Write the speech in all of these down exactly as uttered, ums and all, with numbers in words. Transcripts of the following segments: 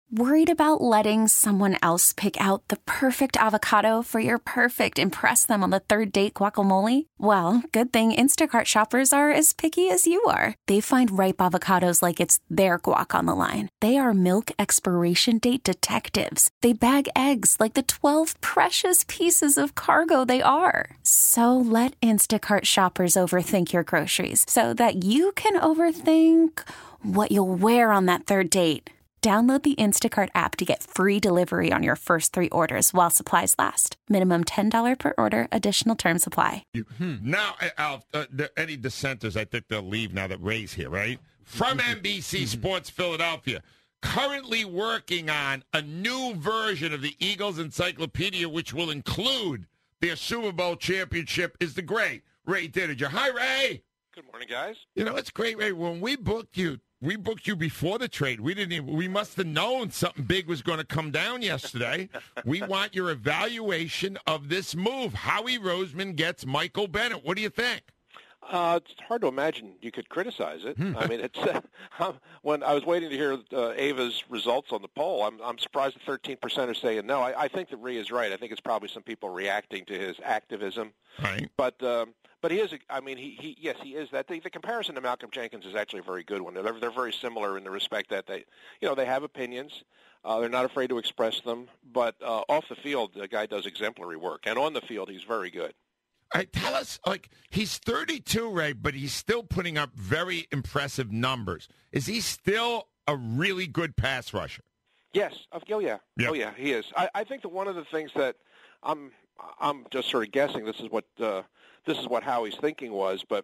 Worried about letting someone else pick out the perfect avocado for your perfect impress them on the third date guacamole? Well, good thing Instacart shoppers are as picky as you are. They find ripe avocados like it's their guac on the line. They are milk expiration date detectives. They bag eggs like the twelve precious pieces of cargo they are. So let Instacart shoppers overthink your groceries so that you can overthink what you'll wear on that third date. Download the Instacart app to get free delivery on your first three orders while supplies last. Minimum ten dollars per order. Additional terms apply. You, hmm. Now, Alf, uh, there, any dissenters, I think they'll leave now that Ray's here, right? From N B C Sports Philadelphia, currently working on a new version of the Eagles Encyclopedia, which will include their Super Bowl championship, is the great Ray Dininger. Hi, Ray. Good morning, guys. You know, it's great, Ray. When we booked you, We booked you before the trade. We didn't even, we must have known something big was going to come down yesterday. We want your evaluation of this move. Howie Roseman gets Michael Bennett. What do you think? Uh, it's hard to imagine you could criticize it. I mean, it's uh, when I was waiting to hear uh, Ava's results on the poll, I'm, I'm surprised that thirteen percent are saying no. I, I think that Rhea is right. I think it's probably some people reacting to his activism. Right. But um, but he is. A, I mean, he, he yes, he is that. The, the comparison to Malcolm Jenkins is actually a very good one. They're they're very similar in the respect that they, you know, they have opinions. Uh, they're not afraid to express them. But uh, off the field, the guy does exemplary work, and on the field, he's very good. All right, tell us, like, he's thirty-two, Ray, but he's still putting up very impressive numbers. Is he still a really good pass rusher? Yes. Oh, yeah. Yep. Oh, yeah, he is. I, I think that one of the things that I'm I'm just sort of guessing, this is what uh, this is what Howie's thinking was, but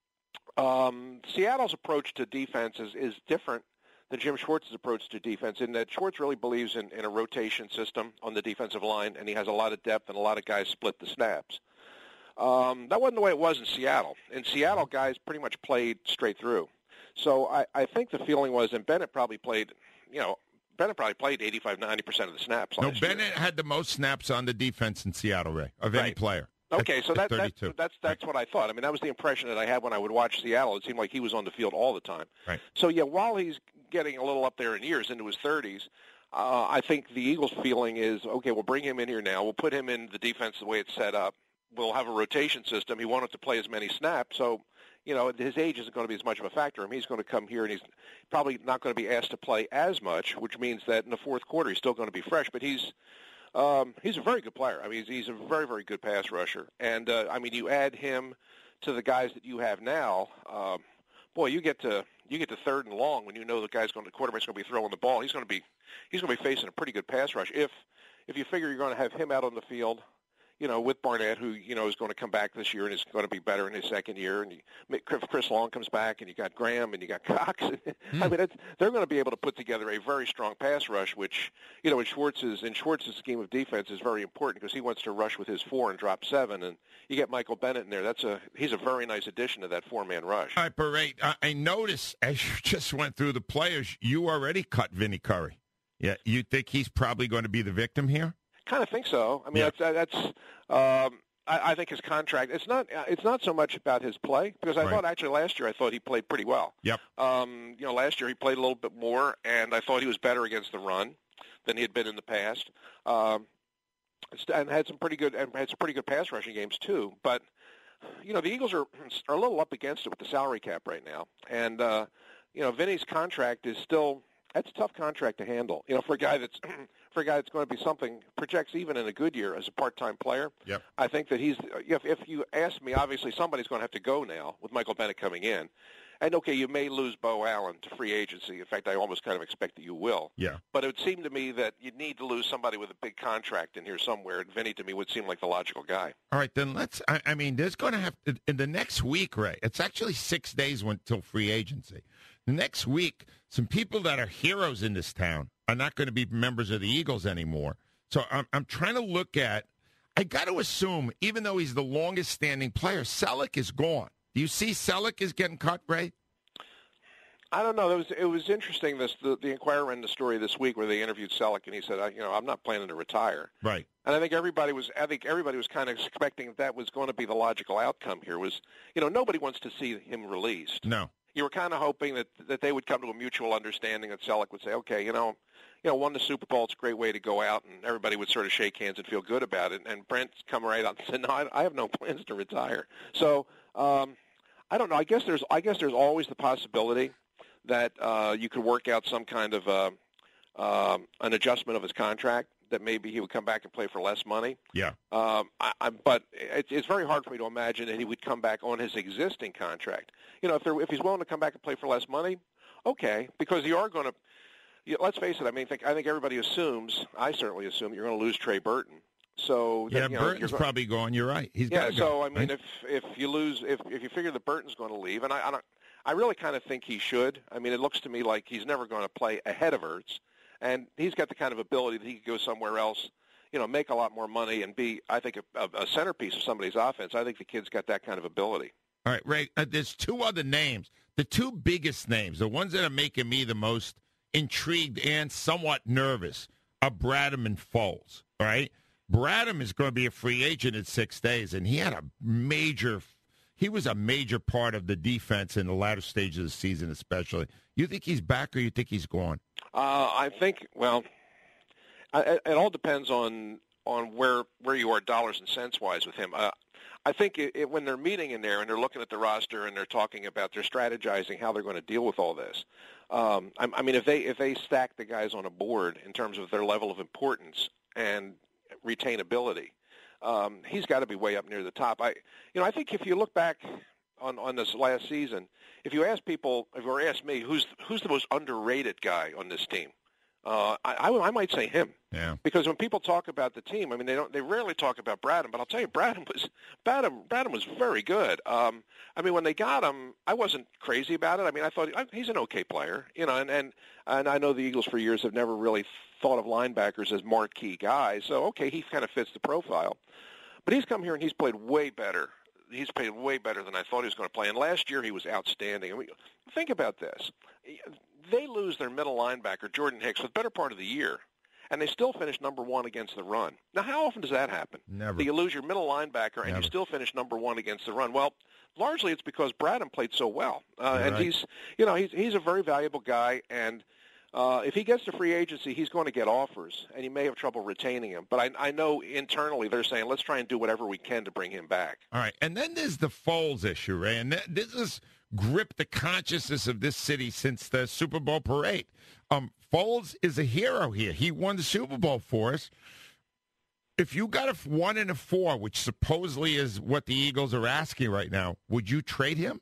um, Seattle's approach to defense is, is different than Jim Schwartz's approach to defense, in that Schwartz really believes in, in a rotation system on the defensive line, and he has a lot of depth and a lot of guys split the snaps. Um, that wasn't the way it was in Seattle. In Seattle, guys pretty much played straight through. So I, I think the feeling was, and Bennett probably played, you know, Bennett probably played eighty-five, ninety percent of the snaps No, last Bennett year. had the most snaps on the defense in Seattle, Ray, of any Right. player. Okay, at, so that, at that's that's that's what I thought. I mean, that was the impression that I had when I would watch Seattle. It seemed like he was on the field all the time. Right. So yeah, while he's getting a little up there in years, into his thirties, uh, I think the Eagles' feeling is, okay, we'll bring him in here now. We'll put him in the defense the way it's set up. We'll have a rotation system. He wanted to play as many snaps, so you know his age isn't going to be as much of a factor. I mean, he's going to come here and he's probably not going to be asked to play as much, which means that in the fourth quarter he's still going to be fresh. But he's um, he's a very good player. I mean, he's, he's a very very good pass rusher, and uh, I mean, you add him to the guys that you have now. Um, boy, you get to you get to third and long when you know the guy's going, the quarterback's going to be throwing the ball. He's going to be he's going to be facing a pretty good pass rush if if you figure you're going to have him out on the field. You know, with Barnett, who, you know, is going to come back this year and is going to be better in his second year. And you, Chris Long comes back, and you got Graham, and you got Cox. Mm. I mean, it's, they're going to be able to put together a very strong pass rush, which, you know, in Schwartz's, in Schwartz's scheme of defense is very important because he wants to rush with his four and drop seven. And you get Michael Bennett in there. That's a He's a very nice addition to that four-man rush. All right, Barrett, I, I noticed as you just went through the players, you already cut Vinny Curry. Yeah, you think he's probably going to be the victim here? Kind of think so. I mean, yeah. that's, that's um, I, I think his contract. It's not. It's not so much about his play because I right. thought actually last year I thought he played pretty well. Yep. Um, you know, last year he played a little bit more, and I thought he was better against the run than he had been in the past, um, and had some pretty good and had some pretty good pass rushing games too. But you know, the Eagles are are a little up against it with the salary cap right now, and uh, you know, Vinny's contract is still. That's a tough contract to handle. You know, for a guy that's for a guy that's going to be something projects even in a good year as a part-time player. Yep. I think that he's. If, if you ask me, obviously somebody's going to have to go now with Michael Bennett coming in, and okay, you may lose Bo Allen to free agency. In fact, I almost kind of expect that you will. Yeah. But it would seem to me that you need to lose somebody with a big contract in here somewhere, and Vinny to me would seem like the logical guy. All right, then let's. I, I mean, there's going to have to, in the next week, Ray. It's actually six days until free agency. The next week, some people that are heroes in this town are not going to be members of the Eagles anymore. So I'm, I'm trying to look at, I got to assume, even though he's the longest standing player, Selleck is gone. Do you see Selleck is getting cut, Ray? I don't know. It was it was interesting. This the, the Inquirer ran the story this week where they interviewed Selleck, and he said, I, "You know, I'm not planning to retire." Right. And I think everybody was. I think everybody was kind of expecting that, that was going to be the logical outcome here. Was you know nobody wants to see him released. No. You were kind of hoping that that they would come to a mutual understanding, that Selleck would say, "Okay, you know, you know, won the Super Bowl. It's a great way to go out, and everybody would sort of shake hands and feel good about it. And Brent's come right out and said, no, I, I have no plans to retire. So um, I don't know. I guess there's I guess there's always the possibility that uh, you could work out some kind of uh, um, an adjustment of his contract, that maybe he would come back and play for less money. Yeah. Um, I, I, but it, it's very hard for me to imagine that he would come back on his existing contract. You know, if there, if he's willing to come back and play for less money, okay, because you are going to. You, let's face it. I mean, think, I think everybody assumes. I certainly assume that you're going to lose Trey Burton. So yeah, that, you know, Burton's you're, probably going. You're right. He's yeah. got to So go, I mean, right? if if you lose, if if you figure that Burton's going to leave, and I I, don't, I really kind of think he should. I mean, it looks to me like he's never going to play ahead of Ertz, and he's got the kind of ability that he could go somewhere else, you know, make a lot more money and be, I think, a, a centerpiece of somebody's offense. I think the kid's got that kind of ability. All right, Ray, uh, there's two other names. The two biggest names, the ones that are making me the most intrigued and somewhat nervous, are Bradham and Foles, all right? Bradham is going to be a free agent in six days, and he had a major – he was a major part of the defense in the latter stages of the season especially. You think he's back or you think he's gone? Uh, I think, well – it all depends on on where where you are dollars and cents wise with him. Uh, I think it, it, when they're meeting in there and they're looking at the roster and they're talking about, they're strategizing how they're going to deal with all this. Um, I, I mean, if they if they stack the guys on a board in terms of their level of importance and retainability, um, he's got to be way up near the top. I you know I think if you look back on on this last season, if you ask people, if you were asked me, who's who's the most underrated guy on this team? Uh, I, I, I might say him. Yeah. Because when people talk about the team, I mean, they don't. They rarely talk about Bradham, but I'll tell you, Bradham was Bradham. Bradham was very good. Um, I mean, when they got him, I wasn't crazy about it. I mean, I thought he's an okay player, you know. And and and I know the Eagles for years have never really thought of linebackers as marquee guys. So okay, he kind of fits the profile. But he's come here and he's played way better. He's played way better than I thought he was going to play. And last year he was outstanding. I mean, think about this. They lose their middle linebacker, Jordan Hicks, for the better part of the year, and they still finish number one against the run. Now, how often does that happen? Never. Do you lose your middle linebacker and Never. you still finish number one against the run? Well, largely it's because Bradham played so well, uh, and right. he's, you know, he's he's a very valuable guy, and uh, if he gets to free agency, he's going to get offers, and he may have trouble retaining him. But I, I know internally they're saying, let's try and do whatever we can to bring him back. All right, and then there's the Foles issue, Ray, and th- this has gripped the consciousness of this city since the Super Bowl parade. Um, Foles is a hero here. He won the Super Bowl for us. If you got a one and a four, which supposedly is what the Eagles are asking right now, would you trade him?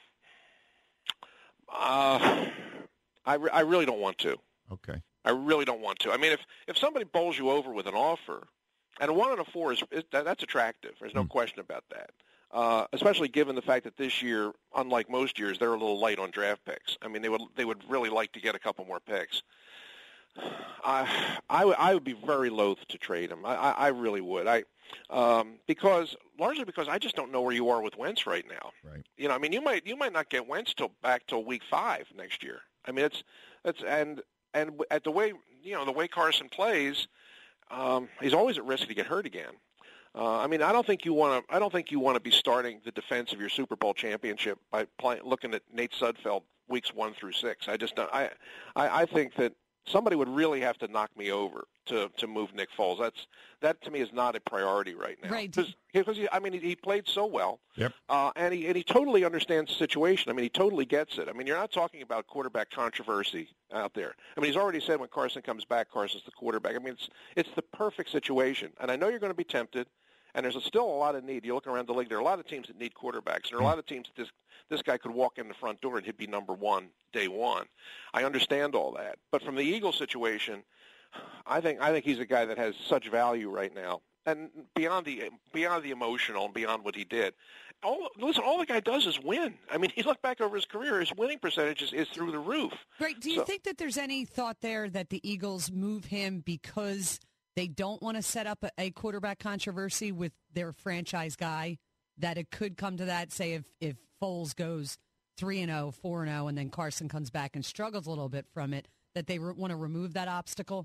Uh, I, re- I really don't want to. Okay. I really don't want to. I mean, if, if somebody bowls you over with an offer, and a one and a four is, is that, that's attractive. There's no mm. question about that. Uh, especially given the fact that this year, unlike most years, they're a little light on draft picks. I mean, they would they would really like to get a couple more picks. I I, w- I would be very loath to trade him. I, I, I really would. I um, because largely because I just don't know where you are with Wentz right now. Right. You know, I mean, you might you might not get Wentz till back till week five next year. I mean, it's it's and and at the way you know the way Carson plays, um, he's always at risk to get hurt again. Uh, I mean, I don't think you want to. I don't think you want to be starting the defense of your Super Bowl championship by play, looking at Nate Sudfeld weeks one through six. I just don't. I, I, I think that somebody would really have to knock me over to, to move Nick Foles. That's that to me is not a priority right now. Right. Because I mean, he, he played so well. Yep. Uh, and he and he totally understands the situation. I mean, he totally gets it. I mean, you're not talking about quarterback controversy out there. I mean, he's already said when Carson comes back, Carson's the quarterback. I mean, it's it's the perfect situation. And I know you're going to be tempted. And there's still a lot of need. You look around the league, there are a lot of teams that need quarterbacks. And there are a lot of teams that this, this guy could walk in the front door and he'd be number one day one. I understand all that. But from the Eagles situation, I think I think he's a guy that has such value right now. And beyond the beyond the emotional and beyond what he did, all, listen, all the guy does is win. I mean, you look back over his career, his winning percentage is, is through the roof. Right. Do you so, think that there's any thought there that the Eagles move him because they don't want to set up a, a quarterback controversy with their franchise guy, that it could come to that, say if, if Foles goes three and oh, four and oh, and then Carson comes back and struggles a little bit from it, that they re- want to remove that obstacle?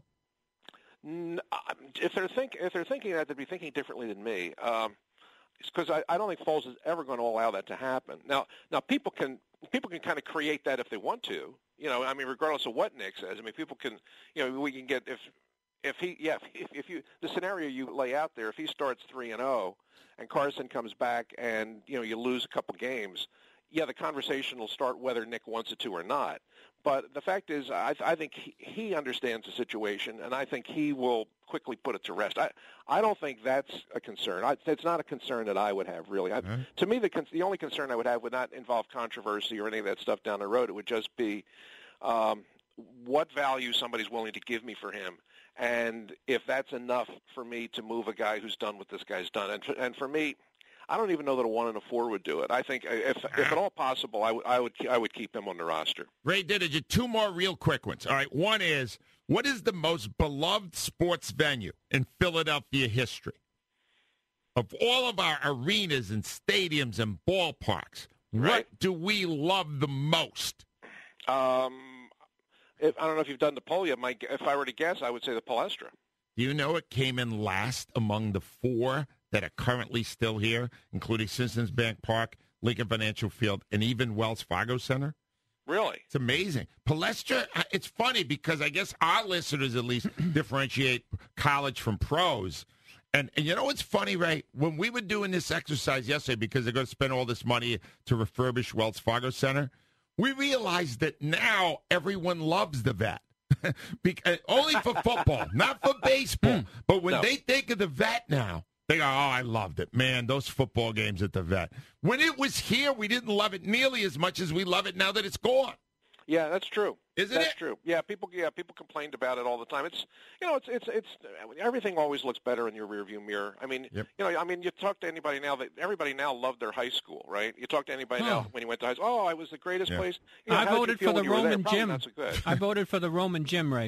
If they're, think, if they're thinking that, they'd be thinking differently than me. Um, because I, I don't think Foles is ever going to allow that to happen. Now, now people can people can kind of create that if they want to. You know, I mean, regardless of what Nick says, I mean, people can, you know, we can get if if he yeah if, if you the scenario you lay out there, if he starts three and zero, and Carson comes back and you know you lose a couple games, yeah, the conversation will start whether Nick wants it to or not. But the fact is, I, I think he, he understands the situation, and I think he will quickly put it to rest. I, I don't think that's a concern. I, it's not a concern that I would have, really. I, mm-hmm. To me, the the only concern I would have would not involve controversy or any of that stuff down the road. It would just be um, what value somebody's willing to give me for him, and if that's enough for me to move a guy who's done what this guy's done. And, and for me, I don't even know that a one and a four would do it. I think if, if at all possible, I, w- I would I would keep him on the roster. Ray Didinger, two more real quick ones. All right, one is, what is the most beloved sports venue in Philadelphia history? Of all of our arenas and stadiums and ballparks, right. What do we love the most? Um, if, I don't know if you've done the poll yet. My, if I were to guess, I would say the Palestra. Do you know it came in last among the four that are currently still here, including Citizens Bank Park, Lincoln Financial Field, and even Wells Fargo Center? Really? It's amazing. Palestra, it's funny because I guess our listeners at least differentiate college from pros. And, and you know what's funny, Ray? When we were doing this exercise yesterday, because they're going to spend all this money to refurbish Wells Fargo Center, we realized that now everyone loves the Vet. because, only for football, not for baseball. But when no. they think of the Vet now, they go, oh, I loved it. Man, those football games at the Vet. When it was here, we didn't love it nearly as much as we love it now that it's gone. Yeah, that's true. Isn't that's it? That's true. Yeah, people. Yeah, people complained about it all the time. It's, you know, it's, it's, it's. Everything always looks better in your rearview mirror. I mean, yep. you know, I mean, you talk to anybody now that everybody now loved their high school, right? You talk to anybody huh. now when you went to high school. Oh, I was the greatest yeah. place. You know, I voted for the Roman gym. Not so good. I voted for the Roman gym, Ray.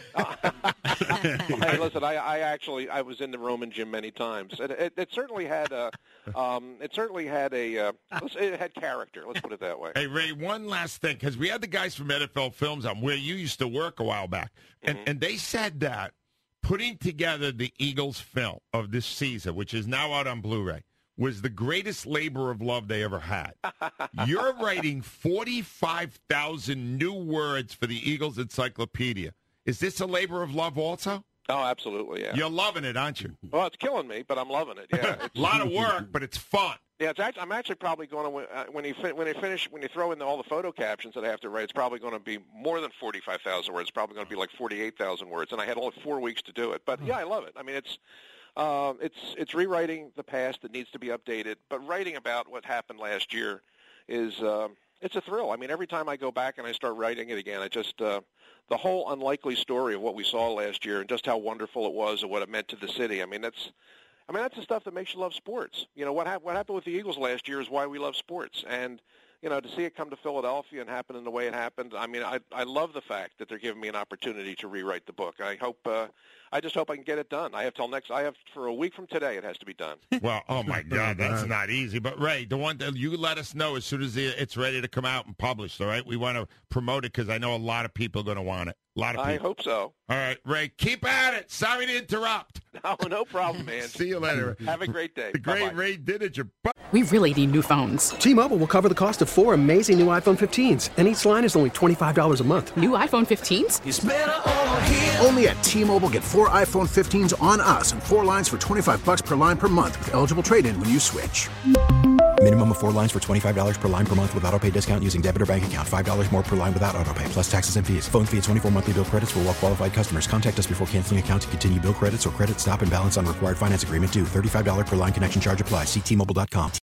Hey, listen, I, I actually I was in the Roman gym many times, and it, it certainly had a, um, it certainly had a, uh, it had character. Let's put it that way. Hey, Ray, one last thing, because we had the guys from N F L Films on where you used to work a while back, and mm-hmm. and they said that putting together the Eagles film of this season, which is now out on Blu-ray, was the greatest labor of love they ever had. You're writing forty-five thousand new words for the Eagles Encyclopedia. Is this a labor of love also? Oh, absolutely, yeah. You're loving it, aren't you? Well, it's killing me, but I'm loving it, yeah. It's a lot of work, but it's fun. Yeah, it's actually, I'm actually probably going to, uh, when you fin- when they finish, when you throw in all the photo captions that I have to write, it's probably going to be more than forty-five thousand words. It's probably going to be like forty-eight thousand words, and I had only four weeks to do it. But, yeah, I love it. I mean, it's um, it's it's rewriting the past that needs to be updated, but writing about what happened last year is uh, it's a thrill. I mean, every time I go back and I start writing it again, I just uh, the whole unlikely story of what we saw last year and just how wonderful it was and what it meant to the city. I mean, that's I mean that's the stuff that makes you love sports. You know, what hap- what happened with the Eagles last year is why we love sports. And, you know, to see it come to Philadelphia and happen in the way it happened, I mean, I I love the fact that they're giving me an opportunity to rewrite the book. I hope uh, I just hope I can get it done. I have till next I have for a week from today it has to be done. Well, oh my God, that's not easy. But Ray, the one that you let us know as soon as it's ready to come out and published, all right? We want to promote it because I know a lot of people are going to want it. A lot of people. I hope so. All right, Ray, keep at it. Sorry to interrupt. No, no problem, man. See you later. Have a great day. The great Bye-bye. Ray Didinger. We really need new phones. T-Mobile will cover the cost of four amazing new iPhone fifteens, and each line is only twenty-five dollars a month. New iPhone fifteens? It's better over here. Only at T-Mobile, get four iPhone fifteens on us and four lines for twenty-five dollars per line per month with eligible trade-in when you switch. Minimum of four lines for twenty-five dollars per line per month with autopay discount using debit or bank account. five dollars more per line without autopay, plus taxes and fees. Phone fee at twenty-four monthly bill credits for well-qualified customers. Contact us before canceling account to continue bill credits or credit stop and balance on required finance agreement due. thirty-five dollars per line connection charge applies. See T Mobile dot com.